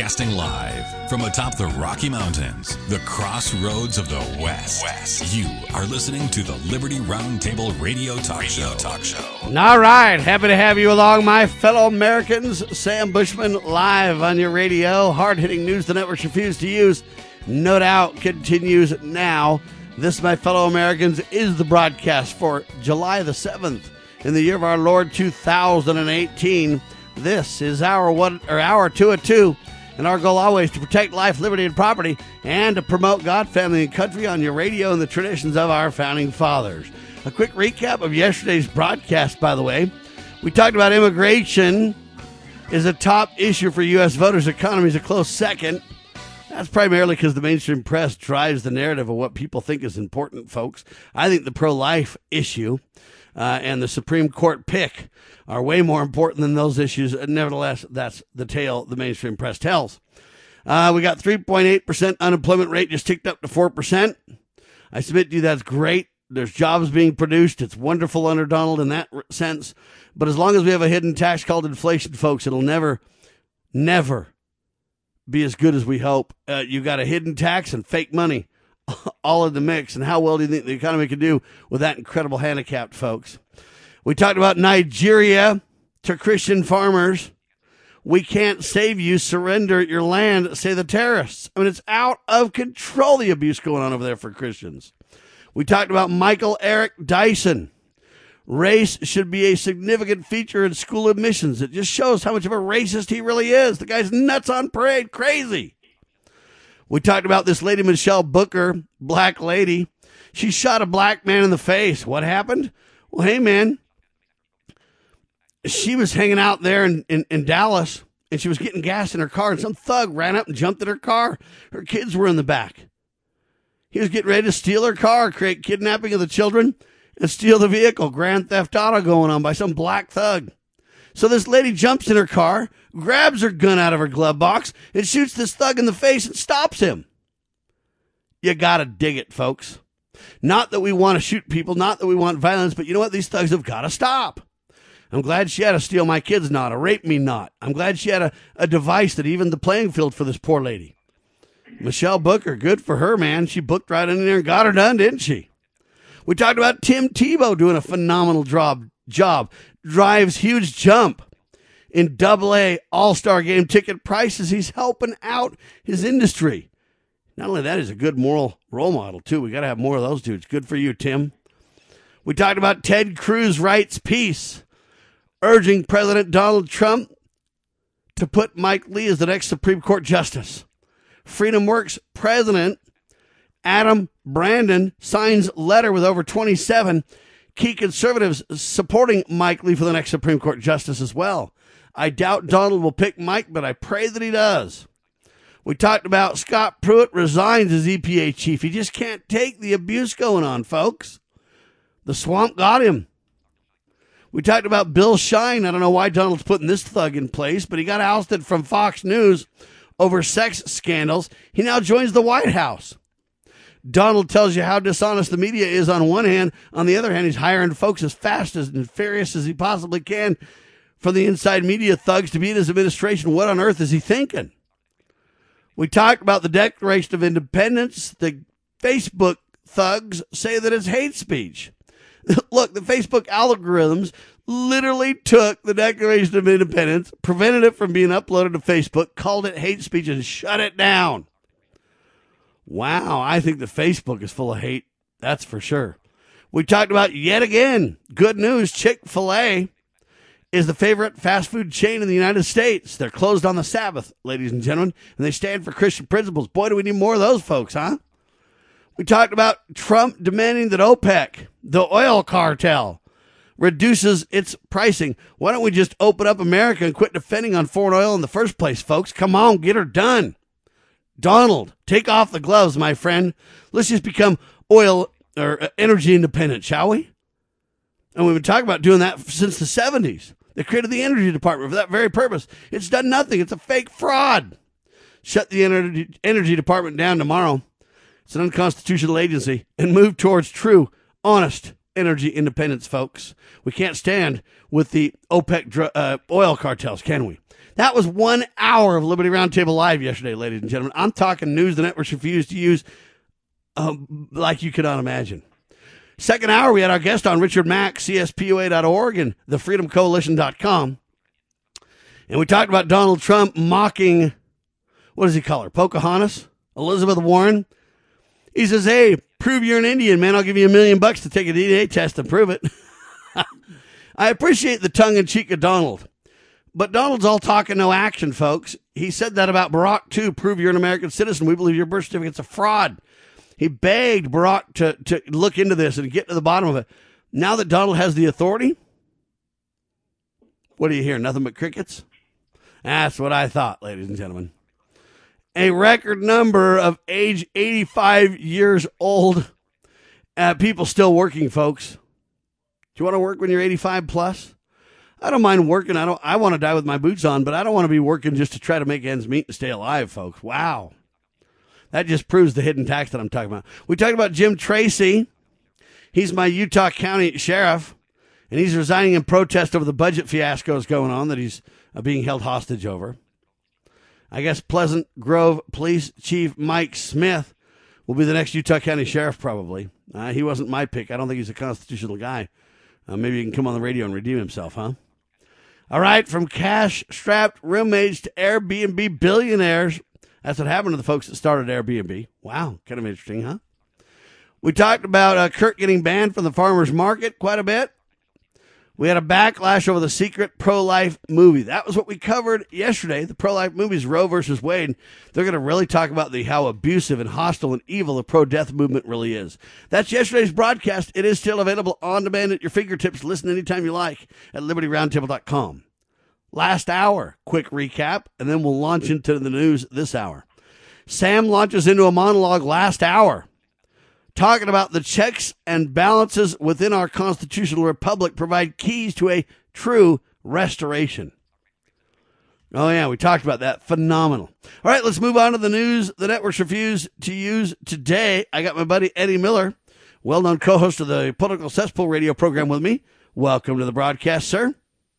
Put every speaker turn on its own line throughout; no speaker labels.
Broadcasting live from atop the Rocky Mountains, the crossroads of the West. You are listening to the Liberty Roundtable Radio Talk Show.
All right, happy to have you along, my fellow Americans. Sam Bushman live on your radio. Hard-hitting news the networks refuse to use. No doubt continues now. This, my fellow Americans, is the broadcast for July the 7th in the year of our Lord 2018. This is hour 202, and our goal always to protect life, liberty, and property, and to promote God, family, and country on your radio and the traditions of our founding fathers. A quick recap of yesterday's broadcast, by the way. We talked about immigration is a top issue for U.S. voters. Economy is a close second. That's primarily because the mainstream press drives the narrative of what people think is important, folks. I think the pro-life issue and the Supreme Court pick are way more important than those issues. Nevertheless, that's the tale the mainstream press tells. We got 3.8% unemployment rate, just ticked up to 4%. I submit to you that's great. There's jobs being produced. It's wonderful under Donald in that sense. But as long as we have a hidden tax called inflation, folks, it'll never be as good as we hope. You got a hidden tax and fake money all in the mix. And how well do you think the economy can do with that incredible handicap, folks? We talked about Nigeria to Christian farmers. We can't save you. Surrender your land, say the terrorists. I mean, it's out of control, the abuse going on over there for Christians. We talked about Michael Eric Dyson. Race should be a significant feature in school admissions. It just shows how much of a racist he really is. The guy's nuts on parade, crazy. We talked about this lady, Michelle Booker, black lady. She shot a black man in the face. What happened? Well, hey, man, she was hanging out there in Dallas, and she was getting gas in her car, and some thug ran up and jumped in her car. Her kids were in the back. He was getting ready to steal her car, create kidnapping of the children, and steal the vehicle. Grand theft auto going on by some black thug. So this lady jumps in her car, grabs her gun out of her glove box, and shoots this thug in the face and stops him. You gotta dig it, folks. Not that we want to shoot people, not that we want violence, but you know what? These thugs have got to stop. I'm glad she had a steal my kids not, a rape me not. I'm glad she had a device that evened the playing field for this poor lady. Michelle Booker, good for her, man. She booked right in there and got her done, didn't she? We talked about Tim Tebow doing a phenomenal job. Drives huge jump in AA All-Star Game ticket prices. He's helping out his industry. Not only that, he's a good moral role model, too. We got to have more of those dudes. Good for you, Tim. We talked about Ted Cruz writes peace, urging President Donald Trump to put Mike Lee as the next Supreme Court justice. Freedom Works president Adam Brandon signs letter with over 27 key conservatives supporting Mike Lee for the next Supreme Court justice as well. I doubt Donald will pick Mike, but I pray that he does. We talked about Scott Pruitt resigns as EPA chief. He just can't take the abuse going on, folks. The swamp got him. We talked about Bill Shine. I don't know why Donald's putting this thug in place, but he got ousted from Fox News over sex scandals. He now joins the White House. Donald tells you how dishonest the media is on one hand. On the other hand, he's hiring folks as fast and furious as he possibly can for the inside media thugs to be in his administration. What on earth is he thinking? We talked about the Declaration of Independence. The Facebook thugs say that it's hate speech. Look, the Facebook algorithms literally took the Declaration of Independence, prevented it from being uploaded to Facebook, called it hate speech, and shut it down. Wow, I think that Facebook is full of hate. That's for sure. We talked about, yet again, good news, Chick-fil-A is the favorite fast food chain in the United States. They're closed on the Sabbath, ladies and gentlemen, and they stand for Christian principles. Boy, do we need more of those folks, huh? We talked about Trump demanding that OPEC, the oil cartel, reduces its pricing. Why don't we just open up America and quit defending on foreign oil in the first place, folks? Come on, get her done. Donald, take off the gloves, my friend. Let's just become oil or energy independent, shall we? And we've been talking about doing that since the 70s. They created the Energy Department for that very purpose. It's done nothing. It's a fake fraud. Shut the Energy Department down tomorrow. It's an unconstitutional agency, and move towards true, honest energy independence, folks. We can't stand with the OPEC oil cartels, can we? That was 1 hour of Liberty Roundtable Live yesterday, ladies and gentlemen. I'm talking news the networks refuse to use like you cannot imagine. Second hour, we had our guest on, Richard Mack, CSPOA.org and thefreedomcoalition.com. And we talked about Donald Trump mocking, what does he call her, Pocahontas? Elizabeth Warren? He says, hey, prove you're an Indian, man. I'll give you $1 million to take a DNA test and prove it. I appreciate the tongue-in-cheek of Donald. But Donald's all talk and no action, folks. He said that about Barack, too. Prove you're an American citizen. We believe your birth certificate's a fraud. He begged Barack to look into this and get to the bottom of it. Now that Donald has the authority, what do you hear? Nothing but crickets? That's what I thought, ladies and gentlemen. A record number of age 85 years old people still working, folks. Do you want to work when you're 85 plus? I don't mind working. I want to die with my boots on, but I don't want to be working just to try to make ends meet and stay alive, folks. Wow. That just proves the hidden tax that I'm talking about. We talked about Jim Tracy. He's my Utah County sheriff, and he's resigning in protest over the budget fiascos going on that he's being held hostage over. I guess Pleasant Grove Police Chief Mike Smith will be the next Utah County sheriff, probably. He wasn't my pick. I don't think he's a constitutional guy. Maybe he can come on the radio and redeem himself, huh? All right, from cash-strapped roommates to Airbnb billionaires. That's what happened to the folks that started Airbnb. Wow, kind of interesting, huh? We talked about Kurt getting banned from the farmer's market quite a bit. We had a backlash over the secret pro-life movie. That was what we covered yesterday. The pro-life movie's Roe versus Wade. They're going to really talk about how abusive and hostile and evil the pro-death movement really is. That's yesterday's broadcast. It is still available on demand at your fingertips. Listen anytime you like at libertyroundtable.com. Last hour, quick recap, and then we'll launch into the news this hour. Sam launches into a monologue last hour, talking about the checks and balances within our constitutional republic provide keys to a true restoration. Oh, yeah, we talked about that. Phenomenal. All right, let's move on to the news the networks refuse to use today. I got my buddy Eddie Miller, well-known co-host of the Political Cesspool radio program with me. Welcome to the broadcast, sir.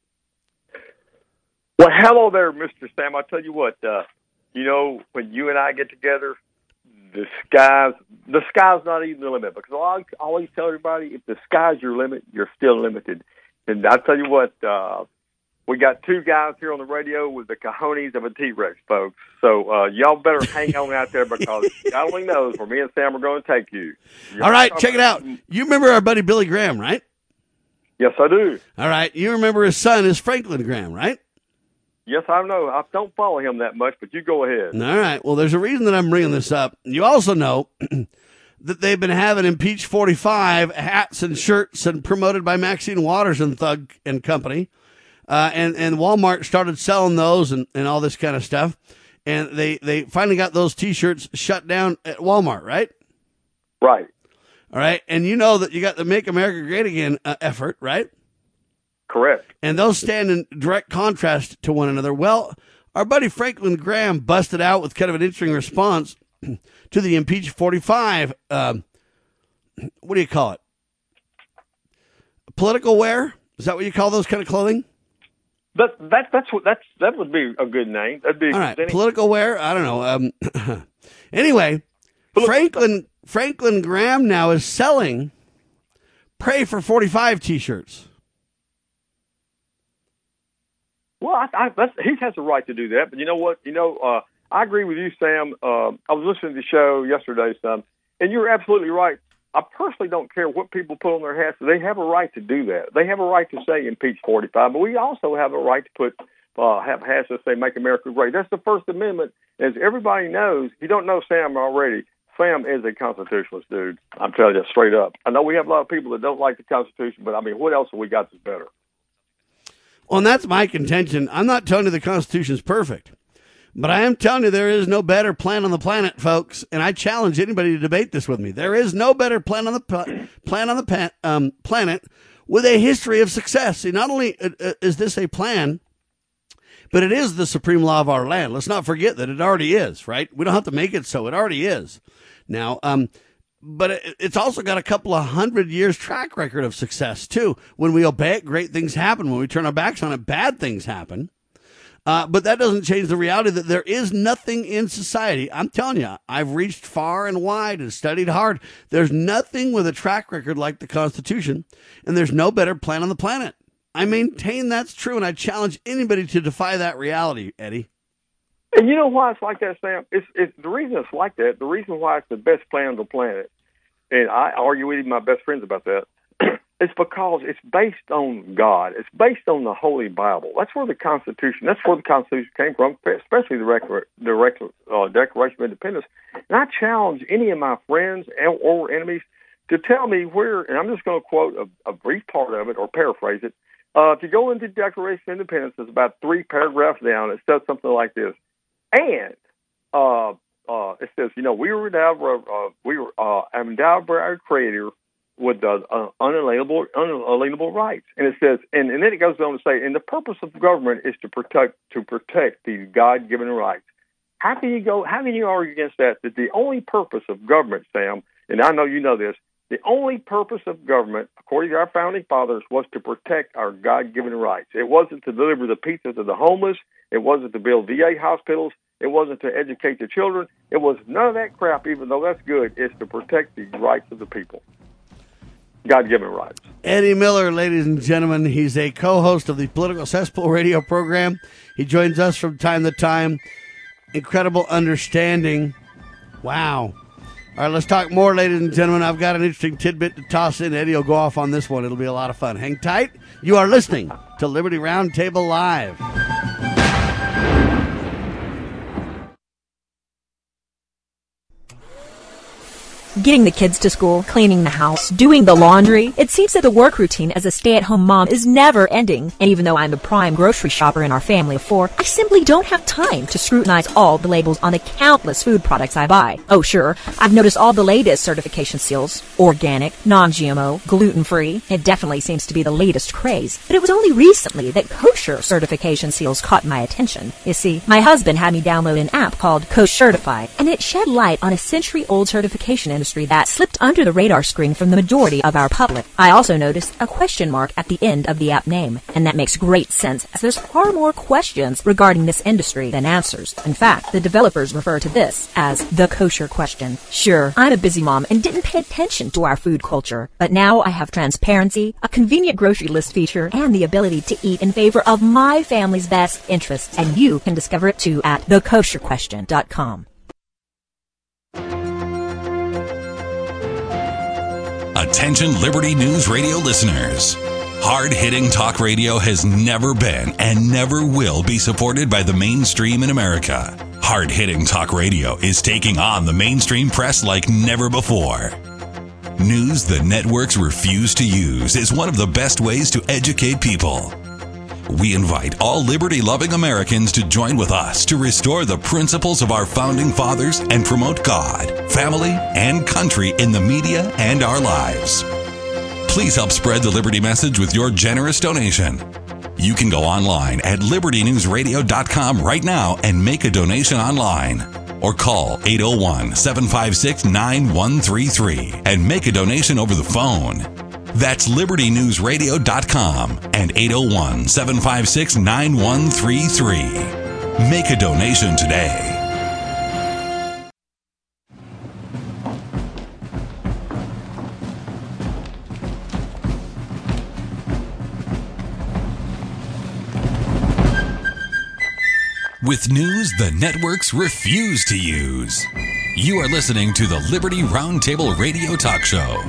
Well, hello there, Mr. Sam. I'll tell you what, when you and I get together, the sky's not even the limit, because I always tell everybody, if the sky's your limit, you're still limited. And I'll tell you what, we got two guys here on the radio with the cojones of a T-Rex, folks. So y'all better hang on out there, because God only knows where me and Sam are going to take you.
All right, check it out. You remember our buddy Billy Graham, right?
Yes, I do.
All right, you remember his son is Franklin Graham, right?
Yes, I know. I don't follow him that much, but you go ahead.
All right. Well, there's a reason that I'm bringing this up. You also know that they've been having Impeach 45 hats and shirts and promoted by Maxine Waters and Thug and Company. And Walmart started selling those and all this kind of stuff. And they finally got those T-shirts shut down at Walmart, right?
Right.
All right. And you know that you got the Make America Great Again effort, right?
Correct.
And those stand in direct contrast to one another. Well, our buddy Franklin Graham busted out with kind of an interesting response to the Impeach 45. What do you call it? Political wear? Is that what you call those kind of clothing?
That would be a good name. That'd be
all right. Political wear? I don't know. Anyway, Franklin Graham now is selling Pray for 45 T-shirts.
Well, he has a right to do that. But you know what? I agree with you, Sam. I was listening to the show yesterday, son, and you're absolutely right. I personally don't care what people put on their hats. They have a right to do that. They have a right to say impeach 45, but we also have a right to put have hats that say Make America Great. That's the First Amendment. As everybody knows, if you don't know Sam already, Sam is a constitutionalist, dude. I'm telling you straight up. I know we have a lot of people that don't like the Constitution, but I mean, what else have we got that's better?
Well, and that's my contention. I'm not telling you the Constitution is perfect, but I am telling you there is no better plan on the planet, folks. And I challenge anybody to debate this with me. There is no better plan on the planet with a history of success. See, not only is this a plan, but it is the supreme law of our land. Let's not forget that it already is, right? We don't have to make it so. It already is. Now, but it's also got a couple of 100 years track record of success, too. When we obey it, great things happen. When we turn our backs on it, bad things happen. But that doesn't change the reality that there is nothing in society. I'm telling you, I've reached far and wide and studied hard. There's nothing with a track record like the Constitution, and there's no better plan on the planet. I maintain that's true, and I challenge anybody to defy that reality, Eddie.
And you know why it's like that, Sam? It's the reason it's like that. The reason why it's the best plan on the planet, and I argue with my best friends about that. It's because it's based on God. It's based on the Holy Bible. That's where the Constitution came from, especially the Declaration of Independence. And I challenge any of my friends or enemies to tell me where, and I'm just going to quote a brief part of it or paraphrase it. If you go into the Declaration of Independence, it's about 3 paragraphs down. It says something like this. And it says, we were endowed by our Creator with unalienable rights. And it says, and then it goes on to say, and the purpose of government is to protect these God-given rights. How can you argue against that the only purpose of government, Sam, and I know you know this, the only purpose of government, according to our founding fathers, was to protect our God-given rights. It wasn't to deliver the pizza to the homeless. It wasn't to build VA hospitals. It wasn't to educate the children. It was none of that crap, even though that's good. It's to protect the rights of the people. God-given rights.
Eddie Miller, ladies and gentlemen, he's a co-host of the Political Cesspool radio program. He joins us from time to time. Incredible understanding. Wow. All right, let's talk more, ladies and gentlemen. I've got an interesting tidbit to toss in. Eddie will go off on this one. It'll be a lot of fun. Hang tight. You are listening to Liberty Roundtable Live.
Getting the kids to school, cleaning the house, doing the laundry. It seems that the work routine as a stay-at-home mom is never ending. And even though I'm a prime grocery shopper in our family of 4, I simply don't have time to scrutinize all the labels on the countless food products I buy. Oh sure, I've noticed all the latest certification seals. Organic, non-GMO, gluten-free. It definitely seems to be the latest craze. But it was only recently that kosher certification seals caught my attention. You see, my husband had me download an app called Koshertify, and it shed light on a century-old certification industry that slipped under the radar screen from the majority of our public. I also noticed a question mark at the end of the app name, and that makes great sense as there's far more questions regarding this industry than answers. In fact, the developers refer to this as the kosher question. Sure, I'm a busy mom and didn't pay attention to our food culture, but now I have transparency, a convenient grocery list feature, and the ability to eat in favor of my family's best interests, and you can discover it too at thekosherquestion.com.
Attention Liberty News Radio listeners. Hard-hitting talk radio has never been and never will be supported by the mainstream in America. Hard-hitting talk radio is taking on the mainstream press like never before. News the networks refuse to use is one of the best ways to educate people. We invite all liberty-loving Americans to join with us to restore the principles of our founding fathers and promote God, family, and country in the media and our lives. Please help spread the Liberty message with your generous donation. You can go online at libertynewsradio.com right now and make a donation online. Or call 801-756-9133 and make a donation over the phone. That's libertynewsradio.com and 801-756-9133. Make a donation today. With news the networks refuse to use. You are listening to the Liberty Roundtable Radio Talk Show.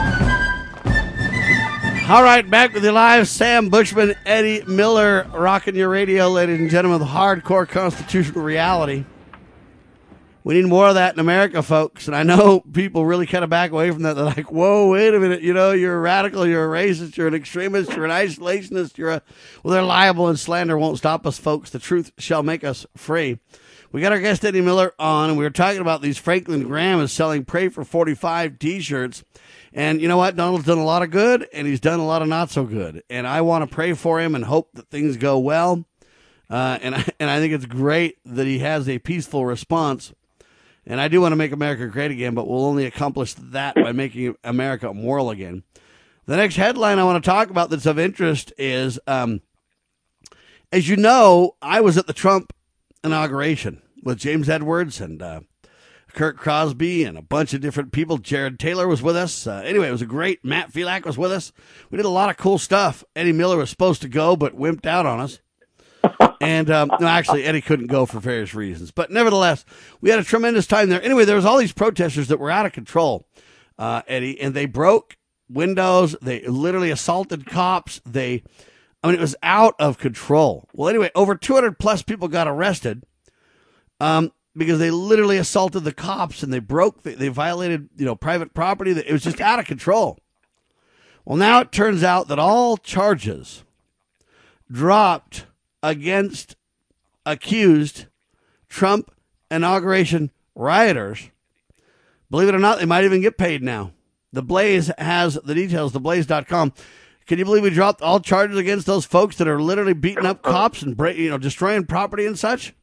All right, back with you live. Sam Bushman, Eddie Miller, rocking your radio, ladies and gentlemen, with hardcore constitutional reality. We need more of that in America, folks. And I know people really kind of back away from that. They're like, whoa, wait a minute. You're a radical, you're a racist, you're an extremist, you're an isolationist, well, they're liable, and slander won't stop us, folks. The truth shall make us free. We got our guest Eddie Miller on, and we were talking about these Franklin Graham is selling Pray for 45 T-shirts. And you know what? Donald's done a lot of good, and he's done a lot of not so good. And I want to pray for him and hope that things go well. And I think it's great that he has a peaceful response. And I do want to make America great again, but we'll only accomplish that by making America moral again. The next headline I want to talk about that's of interest is, as you know, I was at the Trump inauguration with James Edwards and Kurt Crosby and a bunch of different people. Jared Taylor was with us. Anyway, it was a great. Matt Phelak was with us. We did a lot of cool stuff. Eddie Miller was supposed to go, but wimped out on us. And no, actually, Eddie couldn't go for various reasons. But nevertheless, we had a tremendous time there. Anyway, there was all these protesters that were out of control, Eddie, and they broke windows. They literally assaulted cops. It was out of control. Well, anyway, over 200 plus people got arrested because they literally assaulted the cops and they violated, private property. It was just out of control. Well, now it turns out that all charges dropped against accused Trump inauguration rioters. Believe it or not, they might even get paid now. The Blaze has the details, theblaze.com. Can you believe we dropped all charges against those folks that are literally beating up cops and destroying property and such?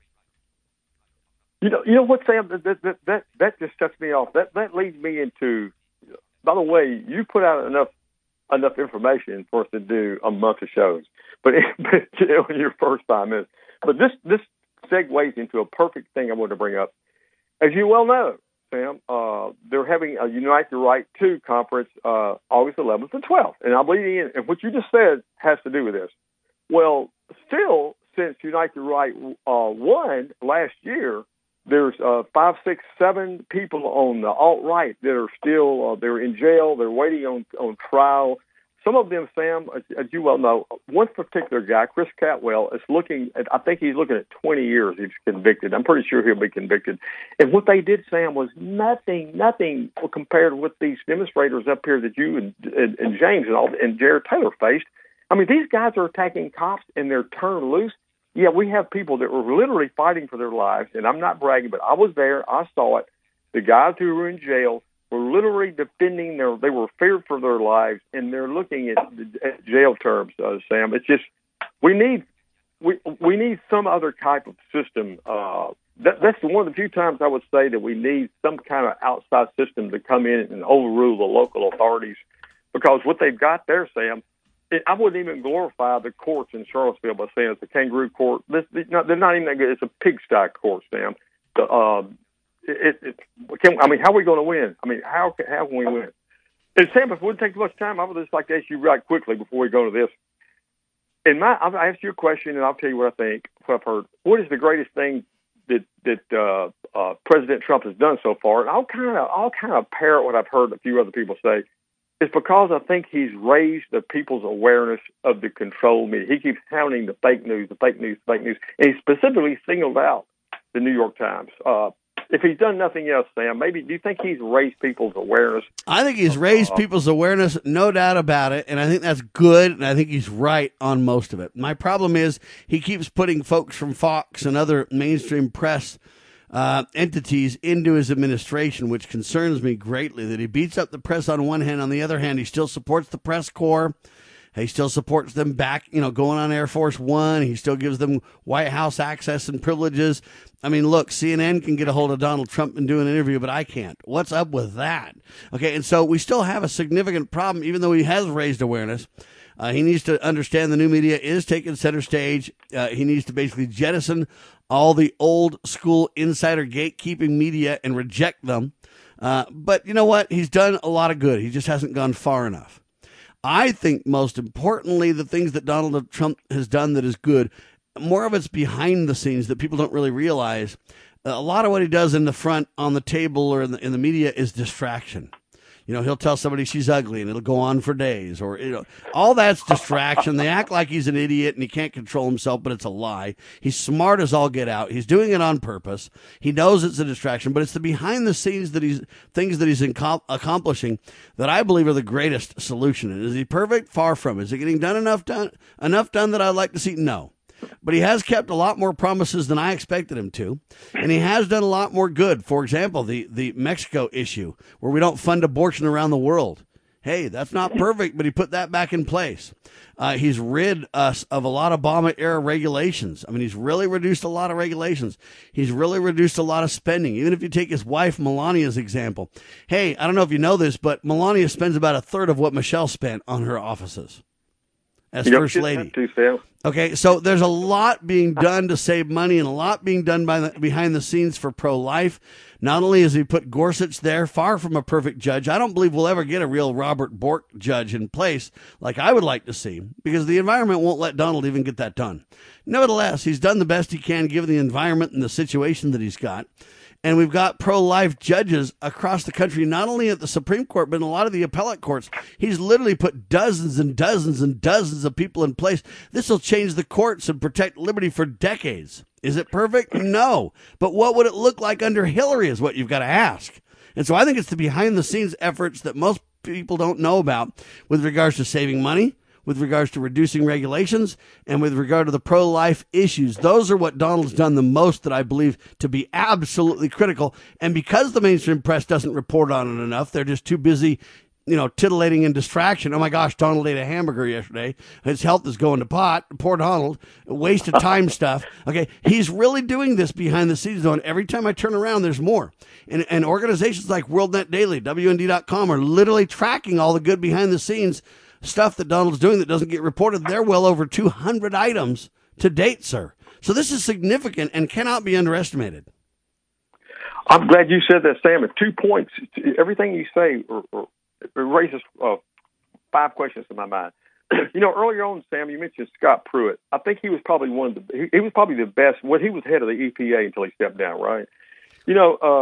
You know what, Sam? That just sets me off. That leads me into. By the way, you put out enough information for us to do a month of shows, but on your first time is. But this segues into a perfect thing I want to bring up. As you well know, Sam, they're having a Unite the Right 2 conference August 11th and 12th. And I believe and what you just said has to do with this. Well, still, since Unite the Right 1 last year, there's 5, 6, 7 people on the alt-right that are still they're in jail. They're waiting on trial. Some of them, Sam, as you well know, one particular guy, Chris Catwell, is looking at, I think he's looking at 20 years. He's convicted. I'm pretty sure he'll be convicted. And what they did, Sam, was nothing compared with these demonstrators up here that you and James and Jared Taylor faced. I mean, these guys are attacking cops and they're turned loose. Yeah, we have people that were literally fighting for their lives, and I'm not bragging, but I was there. I saw it. The guys who were in jail were literally defending they were feared for their lives, and they're looking at jail terms, Sam. It's just, we need some other type of system. That's one of the few times I would say that we need some kind of outside system to come in and overrule the local authorities, because what they've got there, Sam, I wouldn't even glorify the courts in Charlottesville by saying it's a kangaroo court. They're not even that good. It's a pigsty court, Sam. How are we going to win? I mean, how can we win? And Sam, if it wouldn't take too much time, I would just like to ask you right quickly before we go to this. I'll ask you a question, and I'll tell you what I think, what I've heard. What is the greatest thing that President Trump has done so far? And I'll kind of parrot what I've heard a few other people say. It's because I think he's raised the people's awareness of the control media. He keeps hounding the fake news, and he specifically singled out the New York Times. If he's done nothing else, Sam, maybe do you think he's raised people's awareness?
I think he's raised people's awareness, no doubt about it, and I think that's good, and I think he's right on most of it. My problem is he keeps putting folks from Fox and other mainstream press entities into his administration, which concerns me greatly, that he beats up the press on one hand. On the other hand, he still supports the press corps. He still supports them back, going on Air Force One. He still gives them White House access and privileges. I mean, look, CNN can get a hold of Donald Trump and do an interview, but I can't. What's up with that? Okay, and so we still have a significant problem, even though he has raised awareness. He needs to understand the new media is taking center stage. He needs to basically jettison all the old school insider gatekeeping media and reject them. But you know what? He's done a lot of good. He just hasn't gone far enough. I think most importantly, the things that Donald Trump has done that is good, more of it's behind the scenes that people don't really realize. A lot of what he does in the front on the table or in the media is distraction. He'll tell somebody she's ugly and it'll go on for days, or, all that's distraction. They act like he's an idiot and he can't control himself, but it's a lie. He's smart as all get out. He's doing it on purpose. He knows it's a distraction, but it's the behind the scenes things that he's accomplishing that I believe are the greatest solution. And is he perfect? Far from it. Is he getting enough done that I'd like to see? No. But he has kept a lot more promises than I expected him to, and he has done a lot more good. For example, the Mexico issue, where we don't fund abortion around the world. Hey, that's not perfect, but he put that back in place. He's rid us of a lot of Obama-era regulations. I mean, he's really reduced a lot of regulations. He's really reduced a lot of spending. Even if you take his wife, Melania's example. Hey, I don't know if you know this, but Melania spends about a third of what Michelle spent on her offices as First Lady. Okay, so there's a lot being done to save money and a lot being done behind the scenes for pro-life. Not only has he put Gorsuch there, far from a perfect judge, I don't believe we'll ever get a real Robert Bork judge in place like I would like to see, because the environment won't let Donald even get that done. Nevertheless, he's done the best he can given the environment and the situation that he's got. And we've got pro-life judges across the country, not only at the Supreme Court, but in a lot of the appellate courts. He's literally put dozens and dozens and dozens of people in place. This will change the courts and protect liberty for decades. Is it perfect? No. But what would it look like under Hillary is what you've got to ask. And so I think it's the behind-the-scenes efforts that most people don't know about with regards to saving money, with regards to reducing regulations, and with regard to the pro-life issues. Those are what Donald's done the most that I believe to be absolutely critical. And because the mainstream press doesn't report on it enough, they're just too busy, titillating and distraction. Oh my gosh, Donald ate a hamburger yesterday. His health is going to pot. Poor Donald. Waste of time stuff. Okay, he's really doing this behind the scenes, though, and every time I turn around, there's more. And organizations like WorldNet Daily, WND.com, are literally tracking all the good behind the scenes stuff that Donald's doing that doesn't get reported. They're well over 200 items to date, sir. So this is significant and cannot be underestimated.
I'm glad you said that, Sam. 2 points. Everything you say raises 5 questions in my mind. Earlier on, Sam, you mentioned Scott Pruitt. I think he was probably he was probably the best when he was head of the EPA until he stepped down, right? He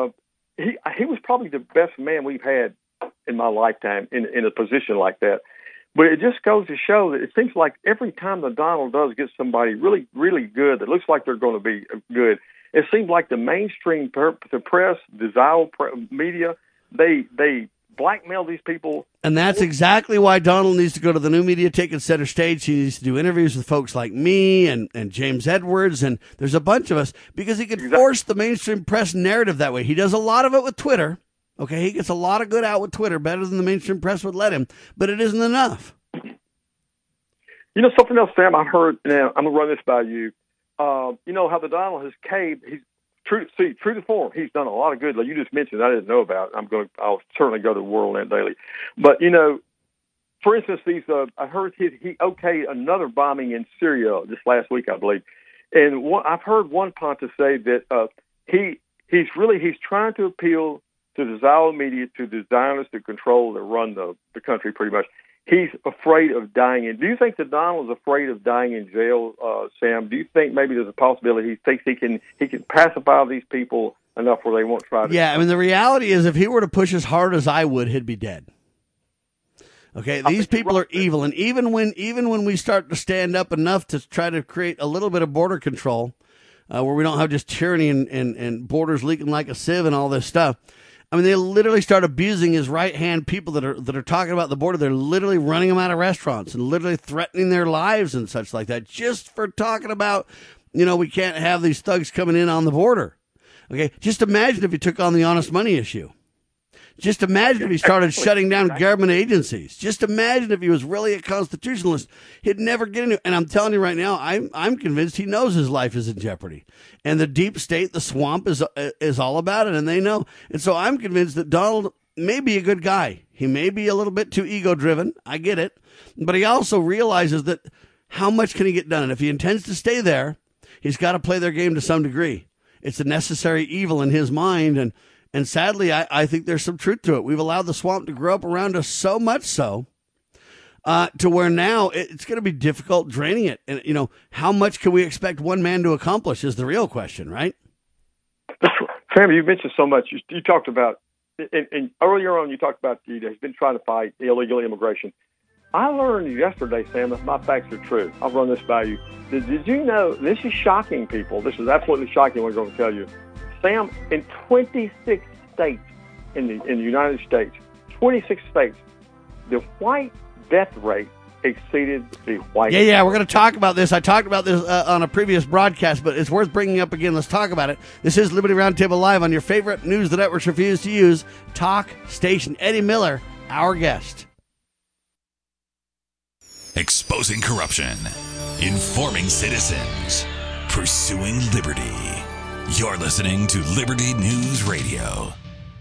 was probably the best man we've had in my lifetime in a position like that. But it just goes to show that it seems like every time that Donald does get somebody really, really good that looks like they're going to be good, it seems like the mainstream the press, the Zio media, they blackmail these people.
And that's exactly why Donald needs to go to the new media, taking center stage. He needs to do interviews with folks like me and James Edwards, and there's a bunch of us, because he could force the mainstream press narrative that way. He does a lot of it with Twitter. Okay, he gets a lot of good out with Twitter, better than the mainstream press would let him, but it isn't enough.
Something else, Sam, I heard, now I'm going to run this by you. How the Donald has caved, he's true to form. He's done a lot of good, like you just mentioned, I didn't know about. I'll certainly go to WorldNet Daily. But, for instance, I heard he okayed another bombing in Syria just last week, I believe. And I've heard one Pontus say that he's trying to appeal to the Zio media, to the Zionists that control, that run the country pretty much. He's afraid of dying. And do you think that Donald is afraid of dying in jail, Sam? Do you think maybe there's a possibility he thinks he can pacify these people enough where they won't try to?
Yeah, I mean, the reality is if he were to push as hard as I would, he'd be dead. Okay, these people are evil. And even when we start to stand up enough to try to create a little bit of border control, where we don't have just tyranny and borders leaking like a sieve and all this stuff, I mean, they literally start abusing his right-hand people that are talking about the border. They're literally running them out of restaurants and literally threatening their lives and such like that, just for talking about, we can't have these thugs coming in on the border. Okay, just imagine if he took on the honest money issue. Just imagine if he started shutting down government agencies. Just imagine if he was really a constitutionalist. He'd never get into it. And I'm telling you right now, I'm convinced he knows his life is in jeopardy. And the deep state, the swamp, is all about it, and they know. And so I'm convinced that Donald may be a good guy. He may be a little bit too ego-driven. I get it. But he also realizes that how much can he get done? And if he intends to stay there, he's got to play their game to some degree. It's a necessary evil in his mind, and sadly, I think there's some truth to it. We've allowed the swamp to grow up around us so much so to where now it's going to be difficult draining it. And, how much can we expect one man to accomplish is the real question, right?
Sam, you mentioned so much. You talked about, and earlier on you talked about he's been trying to fight illegal immigration. I learned yesterday, Sam, if my facts are true, I'll run this by you. Did you know, this is shocking, people. This is absolutely shocking what I'm going to tell you. Sam, in 26 states in the United States, 26 states, the white death rate exceeded the white.
Yeah, we're going to talk about this. I talked about this on a previous broadcast, but it's worth bringing up again. Let's talk about it. This is Liberty Roundtable Live on your favorite news the networks refuse to use, talk station. Eddie Miller, our guest.
exposing corruption, informing citizens, pursuing liberty. You're listening to Liberty News Radio.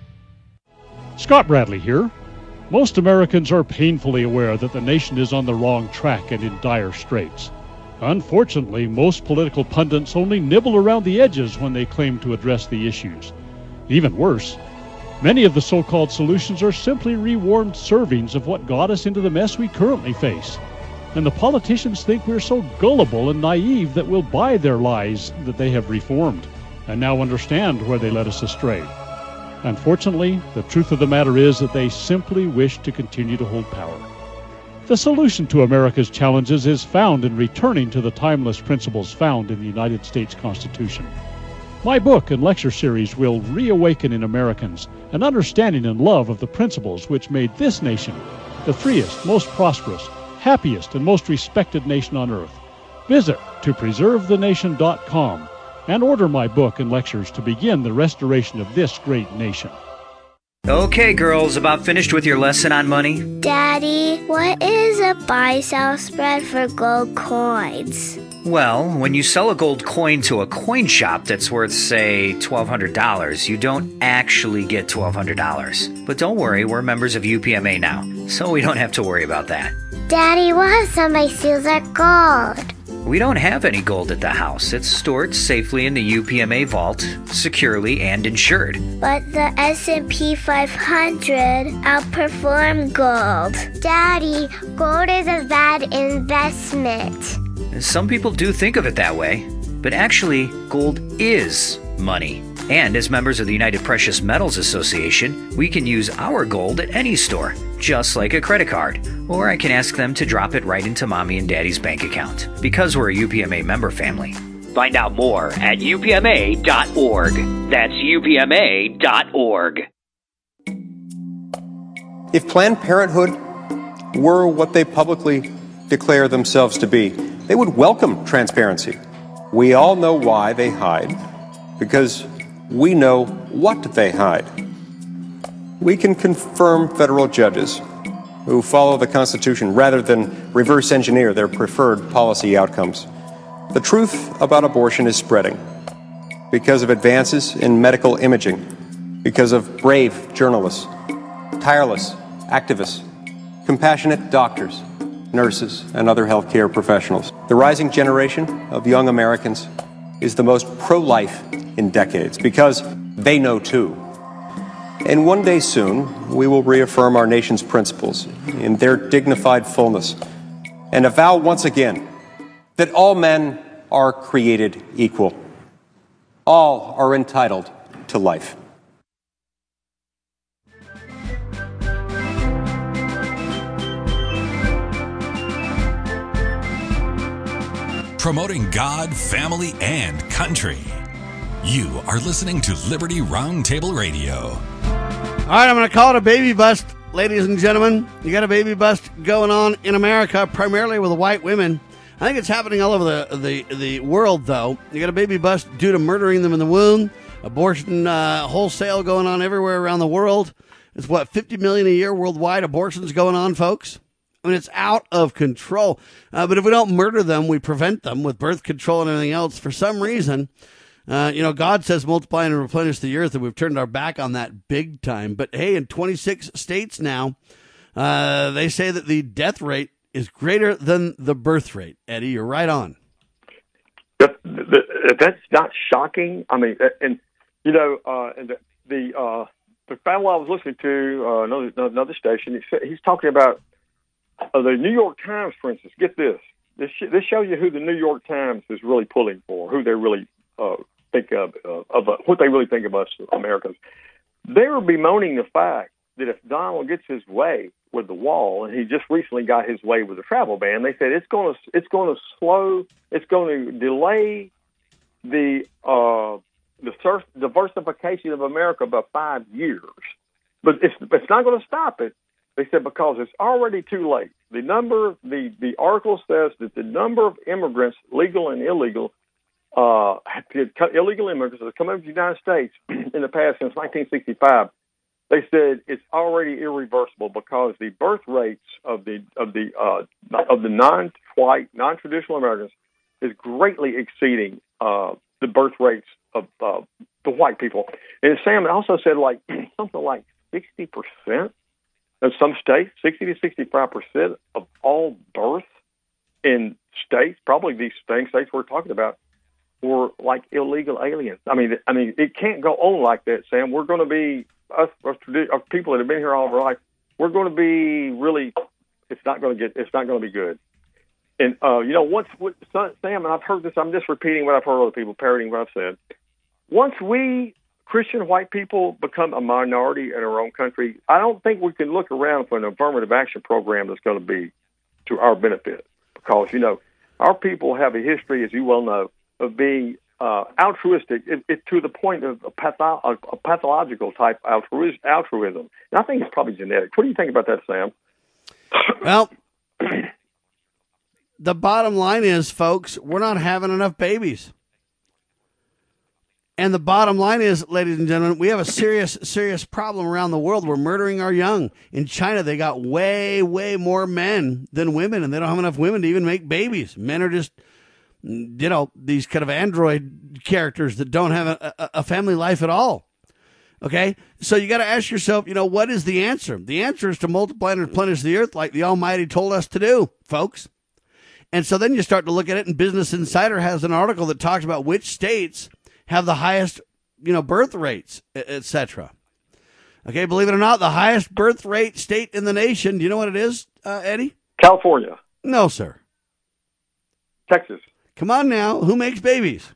Scott Bradley here. Most Americans are painfully aware that the nation is on the wrong track and in dire straits. Unfortunately, most political pundits only nibble around the edges when they claim to address the issues. Even worse, many of the so-called solutions are simply rewarmed servings of what got us into the mess we currently face. And the politicians think we're so gullible and naive that we'll buy their lies that they have reformed, and now understand where they led us astray. Unfortunately, the truth of the matter is that they simply wish to continue to hold power. The solution to America's challenges is found in returning to the timeless principles found in the United States Constitution. My book and lecture series will reawaken in Americans an understanding and love of the principles which made this nation the freest, most prosperous, happiest, and most respected nation on earth. Visit topreservethenation.com and order my book and lectures to begin the restoration of this great nation.
Okay, girls, about finished with your lesson on money?
Daddy, what is a buy-sell spread for gold coins?
Well, when you sell a gold coin to a coin shop that's worth, say, $1,200, you don't actually get $1,200. But don't worry, we're members of UPMA now, so we don't have to worry about that.
Daddy, what if somebody steals our gold?
We don't have any gold at the house. It's stored safely in the UPMA vault, securely and insured.
But the S&P 500 outperformed gold. Daddy, gold is a bad investment.
Some people do think of it that way, but actually, gold is money. And as members of the United Precious Metals Association, we can use our gold at any store, just like a credit card. Or I can ask them to drop it right into Mommy and Daddy's bank account, because we're a UPMA member family. Find out more at upma.org. That's upma.org.
If Planned Parenthood were what they publicly declare themselves to be, they would welcome transparency. We all know why they hide, because we know what they hide. We can confirm federal judges who follow the Constitution rather than reverse engineer their preferred policy outcomes. The truth about abortion is spreading because of advances in medical imaging, because of brave journalists, tireless activists, compassionate doctors, nurses, and other healthcare professionals. The rising generation of young Americans is the most pro-life in decades because they know too. And one day soon, we will reaffirm our nation's principles in their dignified fullness and avow once again that all men are created equal. All are entitled to life.
Promoting God, family, and country. You are listening to Liberty Roundtable Radio.
All right, I'm going to call it a baby bust, ladies and gentlemen. You got a baby bust going on in America, primarily with white women. I think it's happening all over the world, though. You got a baby bust due to murdering them in the womb. Abortion wholesale going on everywhere around the world. It's, 50 million a year worldwide abortions going on, folks? I mean, it's out of control. But if we don't murder them, we prevent them with birth control and everything else. For some reason, God says multiply and replenish the earth, and we've turned our back on that big time. But, hey, in 26 states now, they say that the death rate is greater than the birth rate. Eddie, you're right on.
That's not shocking. I mean, and the fellow I was listening to, another station, he's talking about the New York Times, for instance. Get this. This shows you who the New York Times is really pulling for, who they really think of what they really think of us Americans. They were bemoaning the fact that if Donald gets his way with the wall, and he just recently got his way with the travel ban, they said it's going to delay the diversification of America by 5 years. But it's not going to stop it. They said because it's already too late. The article says that the number of immigrants, legal and illegal, illegal immigrants that have come over to the United States in the past since 1965 They said it's already irreversible because the birth rates of the non-white, non-traditional Americans is greatly exceeding the birth rates of the white people. And Sam also said like something like 60% in some states, 60 to 65% of all births in states, probably these same states we're talking about, were like illegal aliens. I mean, it can't go on like that, Sam. We're going to be us people that have been here all of our life. We're going to be really. It's not going to be good. And Sam, and I've heard this. I'm just repeating what I've heard other people parroting what I've said. Once we Christian white people become a minority in our own country, I don't think we can look around for an affirmative action program that's going to be to our benefit, because our people have a history, as you well know, of being altruistic to the point of a pathological type altruism. And I think it's probably genetic. What do you think about that, Sam?
Well, the bottom line is, folks, we're not having enough babies. And the bottom line is, ladies and gentlemen, we have a serious problem around the world. We're murdering our young. In China, they got way more men than women, and they don't have enough women to even make babies. Men are just, these kind of android characters that don't have a family life at all. Okay? So you got to ask yourself, what is the answer? The answer is to multiply and replenish the earth like the Almighty told us to do, folks. And so then you start to look at it, and Business Insider has an article that talks about which states have the highest, birth rates, etc. Okay, believe it or not, the highest birth rate state in the nation, do you know what it is, Eddie?
California.
No, sir.
Texas.
Come on now. Who makes babies?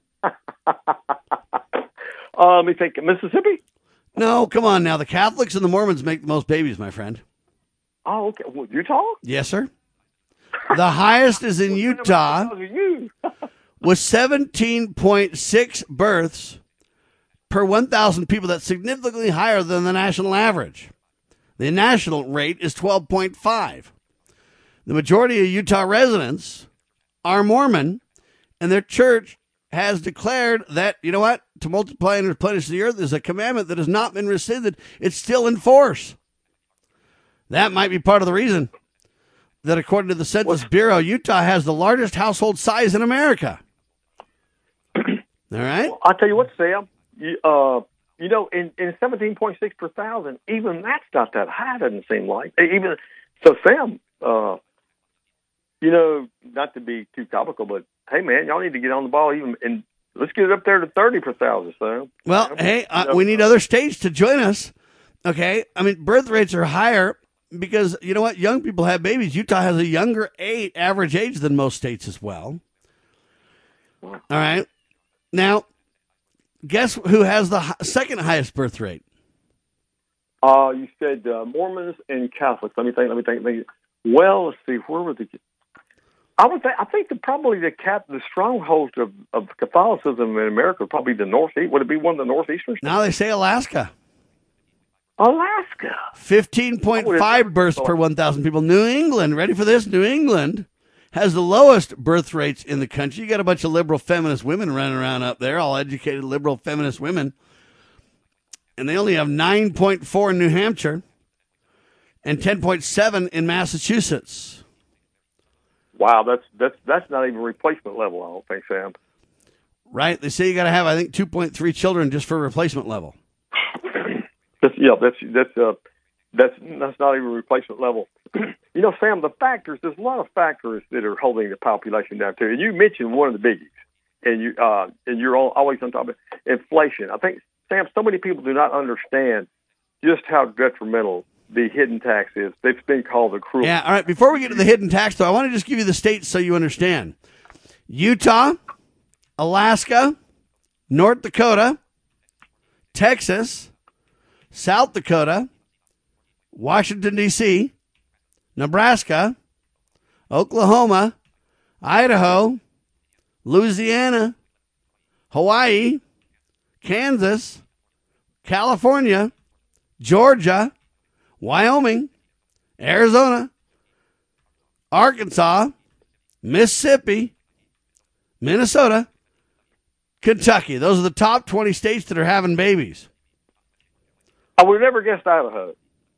Let me think. Mississippi?
No, come on now. The Catholics and the Mormons make the most babies, my friend.
Oh, okay. Well, Utah?
Yes, sir. The highest is in Utah with 17.6 births per 1,000 people. That's significantly higher than the national average. The national rate is 12.5. The majority of Utah residents are Mormon, and their church has declared that, to multiply and replenish the earth is a commandment that has not been rescinded. It's still in force. That might be part of the reason that, according to the Census Bureau, Utah has the largest household size in America. All right?
Well, I'll tell you what, Sam. In 17.6 per thousand, even that's not that high, doesn't seem like. So, Sam, not to be too topical, but hey, man, y'all need to get on the ball and let's get it up there to 30 per thousand, Sam.
Well, we need other states to join us. Okay? Birth rates are higher because, you know what? Young people have babies. Utah has a younger average age than most states as well. All right? Now, guess who has the second highest birth rate?
You said Mormons and Catholics. Let me think. Well, let's see. Where were the? I think the stronghold of Catholicism in America would probably be the Northeast. Would it be one of the northeastern states?
Now they say Alaska.
Alaska.
15.5 births per 1,000 people. New England. Ready for this? New England has the lowest birth rates in the country. You got a bunch of liberal feminist women running around up there, all educated liberal feminist women. And they only have 9.4 in New Hampshire and 10.7 in Massachusetts.
Wow, that's not even replacement level, I don't think, Sam.
Right? They say you got to have, I think, 2.3 children just for replacement level.
That's not even replacement level. Sam, there's a lot of factors that are holding the population down too. And you mentioned one of the biggies, and you're always on top of inflation. I think, Sam, so many people do not understand just how detrimental the hidden tax is. It's been called a cruel.
Yeah, all right. Before we get to the hidden tax, though, I want to just give you the states so you understand. Utah, Alaska, North Dakota, Texas, South Dakota, Washington, D.C., Nebraska, Oklahoma, Idaho, Louisiana, Hawaii, Kansas, California, Georgia, Wyoming, Arizona, Arkansas, Mississippi, Minnesota, Kentucky. Those are the top 20 states that are having babies.
I would have never guessed Idaho.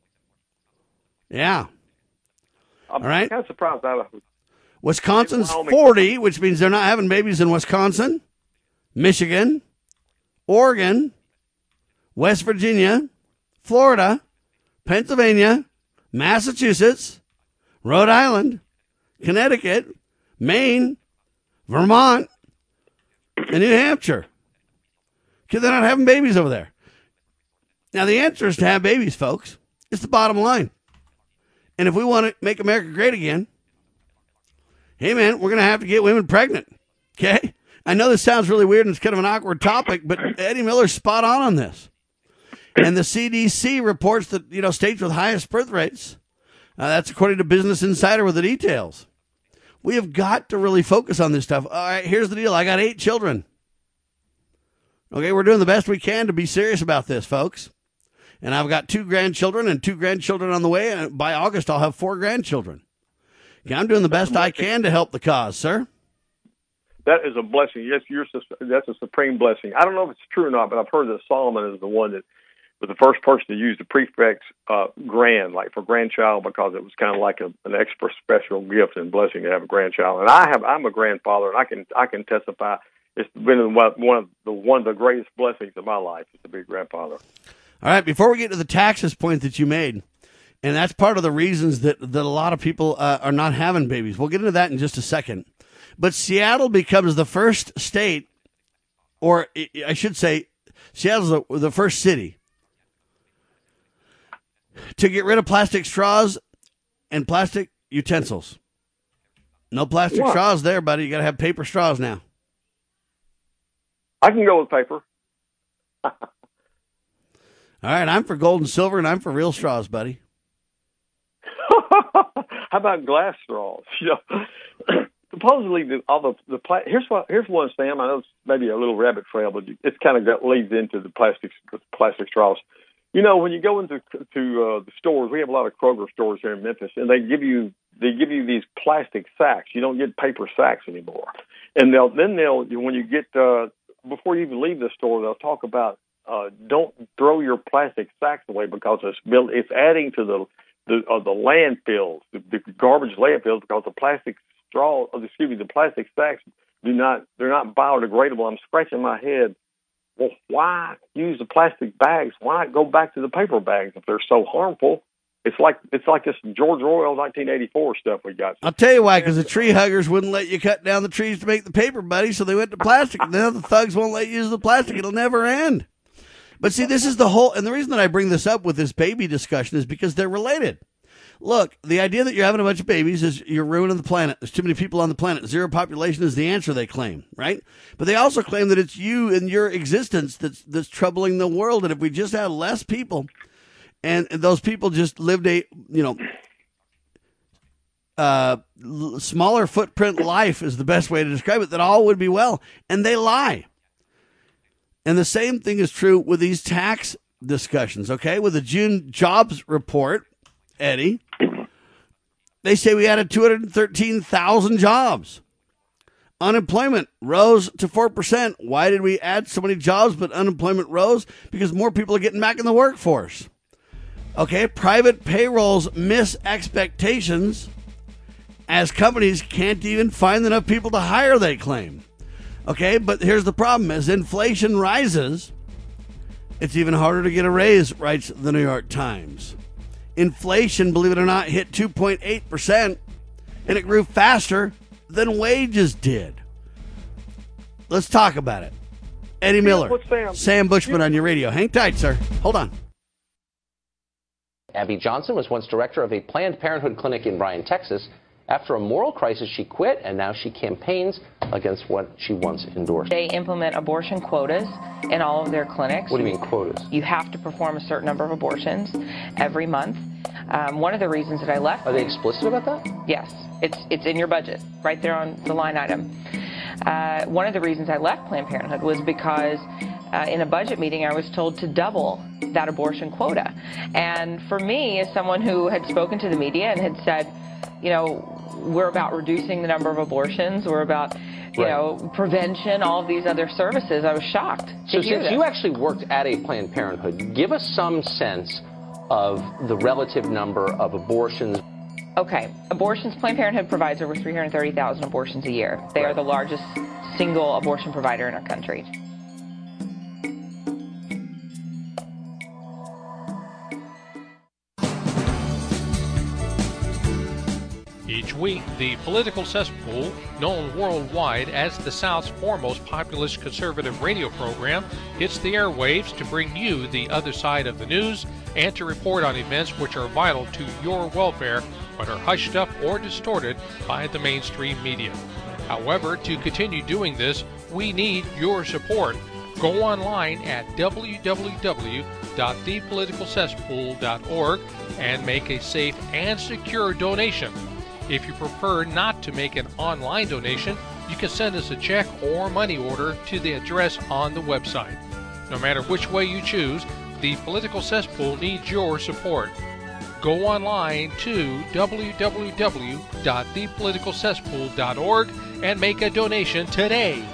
Yeah.
I'm
All right.
kind of surprised Idaho.
Wisconsin's 40, which means they're not having babies in Wisconsin, Michigan, Oregon, West Virginia, Florida, Pennsylvania, Massachusetts, Rhode Island, Connecticut, Maine, Vermont, and New Hampshire. Because they're not having babies over there. Now, the answer is to have babies, folks. It's the bottom line. And if we want to make America great again, hey, man, we're going to have to get women pregnant. Okay? I know this sounds really weird and it's kind of an awkward topic, but Eddie Miller's spot on this. And the CDC reports that, states with highest birth rates, that's according to Business Insider with the details. We have got to really focus on this stuff. All right, here's the deal. I got 8 children. Okay, we're doing the best we can to be serious about this, folks. And I've got 2 grandchildren and 2 grandchildren on the way. And by August, I'll have 4 grandchildren. Okay, I'm doing the best I can to help the cause, sir.
That is a blessing. Yes, that's a supreme blessing. I don't know if it's true or not, but I've heard that Solomon is the one that was the first person to use the prefix grand, like for grandchild, because it was kind of like an extra special gift and blessing to have a grandchild. And I'm a grandfather, and I can testify. It's been one of the greatest blessings of my life is to be a grandfather.
All right, before we get to the taxes point that you made, and that's part of the reasons that a lot of people are not having babies. We'll get into that in just a second. But Seattle becomes the first state, or I should say, Seattle's the first city to get rid of plastic straws and plastic utensils. No plastic straws there, buddy. You got to have paper straws now.
I can go with paper.
All right, I'm for gold and silver, and I'm for real straws, buddy.
How about glass straws? Supposedly, here's one, Sam. I know it's maybe a little rabbit trail, but it's kind of leads into the plastic straws. When you go into the stores, we have a lot of Kroger stores here in Memphis, and they give you these plastic sacks. You don't get paper sacks anymore. And they'll when you get before you even leave the store, they'll talk about don't throw your plastic sacks away because it's adding to the landfills, the garbage landfills, because the plastic the plastic sacks they're not biodegradable. I'm scratching my head. Well, why use the plastic bags? Why not go back to the paper bags if they're so harmful? It's like this George Orwell 1984 stuff we got.
I'll tell you why, because the tree huggers wouldn't let you cut down the trees to make the paper, buddy, so they went to plastic. And now the thugs won't let you use the plastic. It'll never end. But see, this is the whole, and the reason that I bring this up with this baby discussion is because they're related. Look, the idea that you're having a bunch of babies is you're ruining the planet. There's too many people on the planet. Zero population is the answer, they claim, right? But they also claim that it's you and your existence that's troubling the world. And if we just had less people, and those people just lived a, smaller footprint life is the best way to describe it, that all would be well. And they lie. And the same thing is true with these tax discussions, okay? With the June jobs report, Eddie, they say we added 213,000 jobs. Unemployment rose to 4%. Why did we add so many jobs but unemployment rose? Because more people are getting back in the workforce. Okay, private payrolls miss expectations as companies can't even find enough people to hire, they claim. Okay, but here's the problem. As inflation rises, it's even harder to get a raise, writes the New York Times. Inflation, believe it or not, hit 2.8%, and it grew faster than wages did. Let's talk about it. Eddie Miller, Sam Bushman on your radio. Hang tight, sir. Hold on.
Abby Johnson was once director of a Planned Parenthood clinic in Bryan, Texas. After a moral crisis, she quit, and now she campaigns against what she once endorsed.
They implement abortion quotas in all of their clinics.
What do you mean quotas?
You have to perform a certain number of abortions every month. One of the reasons that I left...
Are they explicit about that?
Yes. It's in your budget, right there on the line item. One of the reasons I left Planned Parenthood was because in a budget meeting I was told to double that abortion quota. And for me, as someone who had spoken to the media and had said, we're about reducing the number of abortions, we're about prevention, all of these other services. I was shocked
So
to hear
since
this.
you actually worked at a Planned Parenthood, give us some sense of the relative number of abortions.
Okay, abortions, Planned Parenthood provides over 330,000 abortions a year. They are the largest single abortion provider in our country.
Each week, the Political Cesspool, known worldwide as the South's foremost populist conservative radio program, hits the airwaves to bring you the other side of the news and to report on events which are vital to your welfare but are hushed up or distorted by the mainstream media. However, to continue doing this, we need your support. Go online at www.thepoliticalcesspool.org and make a safe and secure donation. If you prefer not to make an online donation, you can send us a check or money order to the address on the website. No matter which way you choose, the Political Cesspool needs your support. Go online to www.thepoliticalcesspool.org and make a donation today.